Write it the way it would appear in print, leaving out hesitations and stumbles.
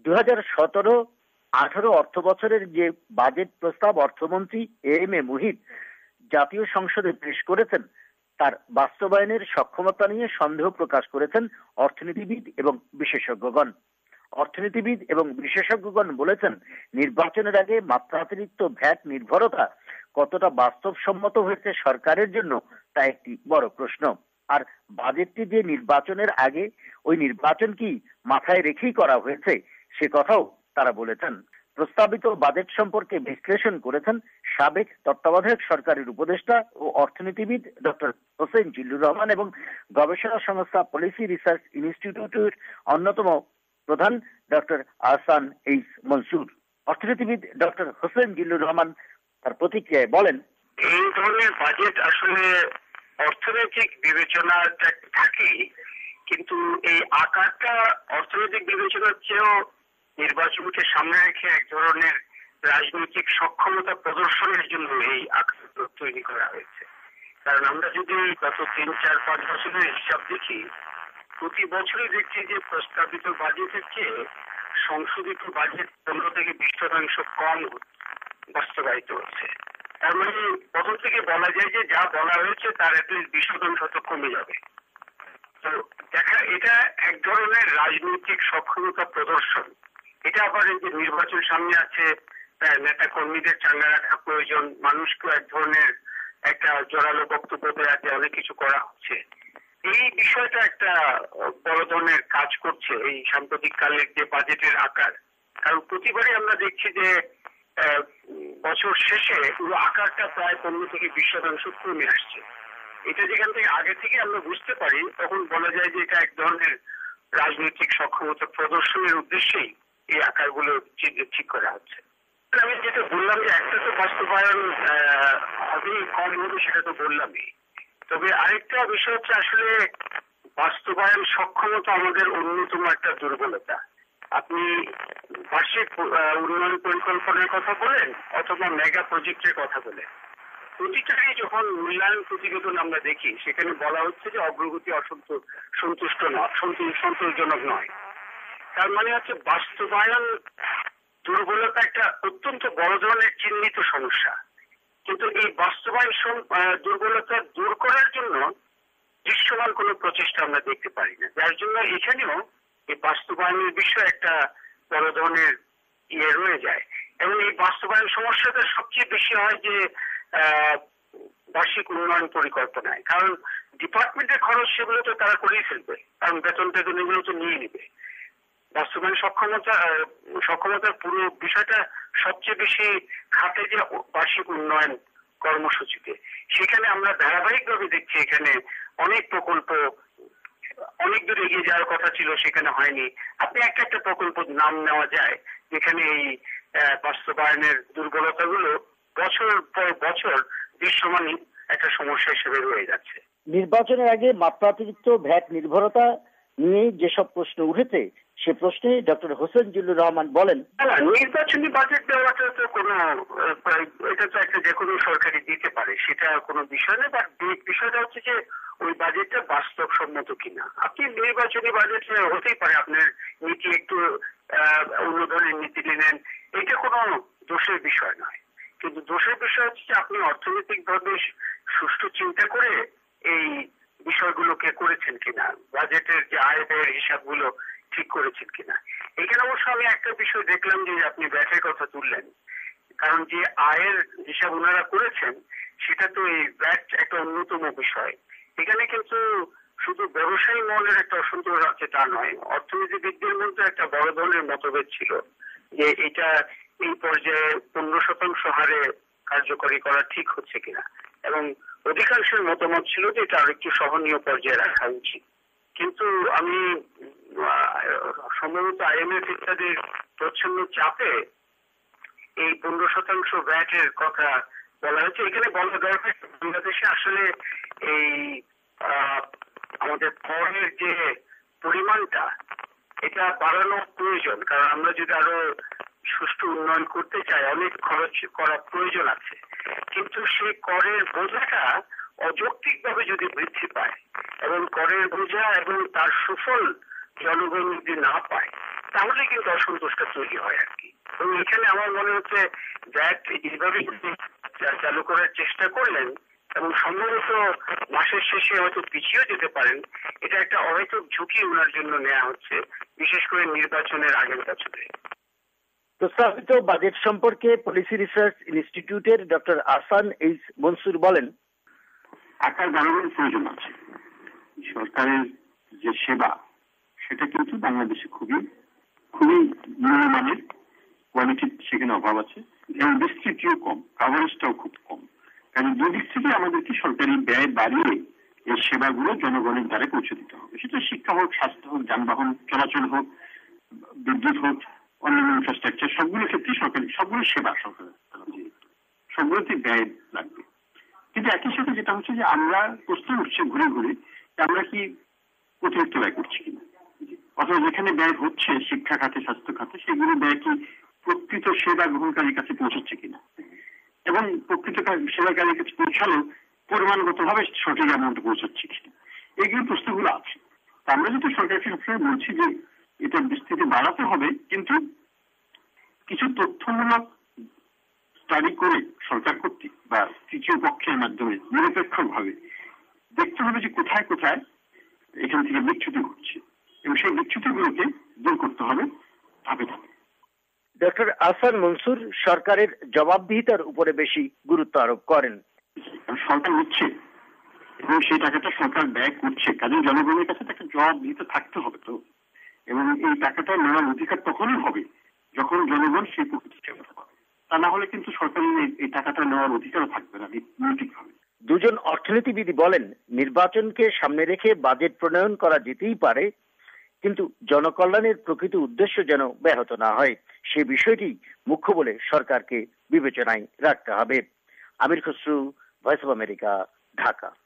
2017-18 অর্থ বছরের যে বাজেট প্রস্তাব অর্থমন্ত্রী এ মুহিত জাতীয় সংসদে পেশ করেছেন তার বাস্তবায়নের সক্ষমতা নিয়ে সন্দেহ প্রকাশ করেছেন অর্থনীতিবিদ এবং বিশেষজ্ঞগণ। অর্থনীতিবিদ এবং বিশেষজ্ঞগণ বলেছেন, নির্বাচনের আগে মাত্রাতিরিক্ত ভ্যাট নির্ভরতা কতটা বাস্তবসম্মত হয়েছে সরকারের জন্য তা একটি বড় প্রশ্ন। আর বাজেটটি যে নির্বাচনের আগে ওই নির্বাচন কি মাথায় রেখেই করা হয়েছে সে কথাও তারা বলেছেন। প্রস্তাবিত বাজেট সম্পর্কে বিশ্লেষণ করেছেন সাবেক তত্ত্বাবধায়ক সরকারের উপদেষ্টা ও অর্থনীতিবিদ ডক্টর হোসেন জিল্লুর রহমান এবং গবেষণা সংস্থা পলিসি রিসার্চ ইনস্টিটিউটের অন্যতম প্রধান ডক্টর আহসান এইচ মনসুর। অর্থনীতিবিদ ডক্টর হোসেন জিল্লুর রহমান তার প্রতিক্রিয়ায় বলেন, এই ধরনের বাজেট আসলে অর্থনৈতিক বিবেচনা থাকেই, কিন্তু এই আকারটা অর্থনৈতিক বিবেচনার চেয়েও নির্বাচনকে সামনে রেখে এক ধরনের রাজনৈতিক সক্ষমতা প্রদর্শনের জন্য এই আকার তৈরি করা হয়েছে। কারণ আমরা যদি গত 3-4-5 বছরের হিসাব দেখি, প্রতি বছরই দেখছি যে প্রস্তাবিত বাজেটের চেয়ে সংশোধিত বাজেট 15-20% কম বাস্তবায়িত হচ্ছে। তার মানে প্রথম থেকে বলা যায় যে যা বলা হয়েছে তার অ্যাটলিস্ট 20% কমে যাবে। তো এটা এক ধরনের রাজনৈতিক সক্ষমতা প্রদর্শন। এটা আবার যে নির্বাচন সামনে আছে, নেতা কর্মীদের চাঙ্গা রাখা প্রয়োজন, মানুষকে এক ধরনের একটা জোরালো বক্তব্য দেওয়াতে অনেক কিছু করা হচ্ছে। এই বিষয়টা একটা বড় ধরনের কাজ করছে এই সাম্প্রতিক কালের যে বাজেটের আকার। কারণ প্রতিবারই আমরা দেখছি যে বছর শেষে পুরো আকারটা প্রায় 15-20% কমে আসছে। এটা যেখান থেকে আগে থেকে আমরা বুঝতে পারি, তখন বলা যায় যে এটা এক ধরনের রাজনৈতিক সক্ষমতা প্রদর্শনের উদ্দেশ্যেই এই আকারগুলো ঠিক করা হচ্ছে। আমি যেটা বললাম যে একটা তো বাস্তবায়ন হবে, কম হবে সেটা তো বললামই। তবে আরেকটা বিষয় হচ্ছে আসলে বাস্তবায়ন সক্ষমতা আমাদের অন্যতম একটা দুর্বলতা। আপনি বার্ষিক উন্নয়ন পরিকল্পনার কথা বলেন অথবা মেগা প্রজেক্টের কথা বলেন, প্রতিটারই যখন মূল্যায়ন প্রতিবেদন আমরা দেখি সেখানে বলা হচ্ছে যে অগ্রগতি সন্তোষজনক নয়। তার মানে হচ্ছে বাস্তবায়ন দুর্বলতা একটা অত্যন্ত বড় ধরনের চিহ্নিত সমস্যা। কিন্তু এই বাস্তবায়ন দুর্বলতা দূর করার জন্য দৃশ্যমান কোনো প্রচেষ্টা আমরা দেখতে পারি না, যার জন্য এখানেও এই বাস্তবায়নের বিষয়ে একটা বড় ধরনের রয়ে যায়। এবং এই বাস্তবায়ন সমস্যাটা সবচেয়ে বেশি হয় যে বার্ষিক উন্নয়ন পরিকল্পনায়। কারণ ডিপার্টমেন্টের খরচ সেগুলো তো তারা করেই ফেলবে, কারণ বেতন এগুলো তো নিয়ে নিবে। বাস্তবায়ন সক্ষমতার পুরো বিষয়টা সবচেয়ে বেশি খাটে যে বার্ষিক উন্নয়ন কর্মসূচিতে। সেখানে আমরা ধারাবাহিকভাবে দেখছি এখানে অনেক প্রকল্প অনেক দূর এগিয়ে যাওয়ার কথা ছিল, সেখানে হয়নি। আপনি একটা প্রকল্প নাম নেওয়া যায় যেখানে এই বাস্তবায়নের দুর্বলতাগুলো বছর পর বছর দৃশ্যমান একটা সমস্যা হিসেবে রয়ে যাচ্ছে। নির্বাচনের আগে মাত্রাতিরিক্ত ভ্যাট নির্ভরতা নিয়ে যেসব প্রশ্ন উঠেছে সে প্রশ্নে ডক্টর হোসেন জিল্লুর রহমান বলেন, নির্বাচনী বাজেট দেওয়াটা তো কোনো, এটা তো একটা যে কোনো সরকারই দিতে পারে, সেটা কোনো বিষয় নেই। বাট বিষয়টা হচ্ছে যে ওই বাজেটটা বাস্তবসম্মত কিনা। আপনি নির্বাচনী বাজেট হতেই পারে আপনার নীতি একটু অন্য ধরনের নীতি নিলেন, এটা কোনো দোষের বিষয় নয়। কিন্তু দোষের বিষয় হচ্ছে যে আপনি অর্থনৈতিকভাবে সুষ্ঠু চিন্তা করে এই বিষয়গুলোকে করেছেন কিনা, বাজেটের যে আয় ব্যয়ের হিসাবগুলো ঠিক করেছেন কিনা। এখানে অবশ্য আমি একটা বিষয় দেখলাম যে আপনি ব্যাটের কথা তুললেন, কারণ যে আয়ের হিসাব ওনারা করেছেন সেটা তো এই ব্যাট একটা অন্যতম বিষয়। এখানে কিন্তু শুধু ব্যবসায়ী মহলের একটা অসন্তোষ আছে তা নয়, অর্থনীতিবিদদের মধ্যে একটা বড় ধরনের মতভেদ ছিল যে এটা এই পর্যায়ে 15% হারে কার্যকরী করা ঠিক হচ্ছে কিনা, এবং অধিকাংশের মতামত ছিল যে এটা আরেকটু সহনীয় পর্যায়ে রাখা উচিত। কিন্তু আমি সম্ভবত IMF ইত্যাদির প্রচ্ছন্ন চাপে এই 15% ভ্যাটের কথা বলা হয়েছে। এখানে বলা দরকার বাংলাদেশে আসলে এই আমাদের করের যে পরিমাণটা এটা বাড়ানো প্রয়োজন, কারণ আমরা যদি আরো সুষ্ঠু উন্নয়ন করতে চাই অনেক খরচ করা প্রয়োজন আছে। কিন্তু সেই করের বোঝাটা অযৌক্তিকভাবে যদি বৃদ্ধি পায় এবং করের বোঝা এবং তার সুফল জনগণ যদি না পায়, তাহলে কিন্তু অসন্তোষটা তৈরি হয় আর কি। এবং এখানে আমার মনে হচ্ছে ব্যাট এইভাবে চালু করার চেষ্টা করলেন এবং সম্ভবত মাসের শেষে হয়তো পিছিয়েও যেতে পারেন। এটা একটা অহেতুক ঝুঁকি ওনার জন্য নেওয়া হচ্ছে, বিশেষ করে নির্বাচনের আগের বছরে। প্রস্তাবিত বাজেট সম্পর্কে পলিসি রিসার্চ ইনস্টিটিউটের ডক্টর আহসান এইচ মনসুর বলেন, আকার বাড়ানোর প্রয়োজন আছে। সরকারের যে সেবা সেটা কিন্তু বাংলাদেশে খুবই নিম্নমানের, কোয়ালিটির সেখানে অভাব আছে এবং বিস্তৃতিও কম, কাভারেজটাও খুব কম। কারণ দুদিক থেকে আমাদেরকে সরকারি ব্যয় বাড়িয়ে এই সেবাগুলো জনগণের দ্বারে পৌঁছে দিতে হবে। সেটা শিক্ষা হোক, স্বাস্থ্য হোক, যানবাহন চলাচল হোক, বিদ্যুৎ হোক, অন্যান্য ইনফ্রাস্ট্রাকচার, সবগুলো ক্ষেত্রে সরকারি সবগুলো সেবা সরকারের সবগুলোতে ব্যয় লাগবে। কিন্তু একই সাথে যেটা হচ্ছে যে আমরা প্রশ্ন উঠছে ঘুরে ঘুরে আমরা কি অতিরিক্ত ব্যয় করছি কিনা, অথবা যেখানে ব্যয় হচ্ছে শিক্ষা খাতে, স্বাস্থ্য খাতে, সেগুলো ব্যয় কি প্রকৃত সেবা গ্রহণকারীর কাছে পৌঁছাচ্ছে কিনা, এবং প্রকৃত সেবাকারীর কাছে পৌঁছালেও পরিমাণগত ভাবে সঠিক অ্যামাউন্ট পৌঁছাচ্ছে কিনা, এইগুলো প্রশ্নগুলো আছে। আমরা যেটা সরকারকে সবসময় বলছি যে এটা বিস্তৃতি বাড়াতে হবে, কিন্তু কিছু তথ্যমূলক স্টাডি করে সরকার কর্তৃক বা তৃতীয় পক্ষের মাধ্যমে নিরপেক্ষ ভাবে দেখতে হবে যে কোথায় কোথায় এখান থেকে বিচ্যুতি ঘটছে এবং সেই বিচ্যুতিগুলোকে দূর করতে হবে ধাপে ধাপে। ডক্টর আহসান মনসুর সরকারের জবাবদিহিতার উপরে বেশি গুরুত্ব আরোপ করেন। সরকার নিচ্ছে এবং সেই টাকাটা সরকার ব্যয় করছে, কাজে জনগণের কাছে তাকে জবাবদিহিতা থাকতে হবে তো, এবং এই টাকাটা নেওয়ার অধিকার তখনই হবে যখন জনগণ সেই প্রকৃতির কথা পাবে। তা না হলে কিন্তু সরকারের এই টাকাটা নেওয়ার অধিকারও থাকবে না নৈতিকভাবে। দুজন অর্থনীতিবিদ বলেন, নির্বাচনকে সামনে রেখে বাজেট প্রণয়ন করা যেতেই পারে, কিন্তু জনকল্যাণের প্রকৃত উদ্দেশ্য যেন ব্যাহত না হয় সে বিষয়টি মুখ্য বলে সরকারকে বিবেচনায় রাখতে হবে। Amir Khasru, voice of America, Dhaka.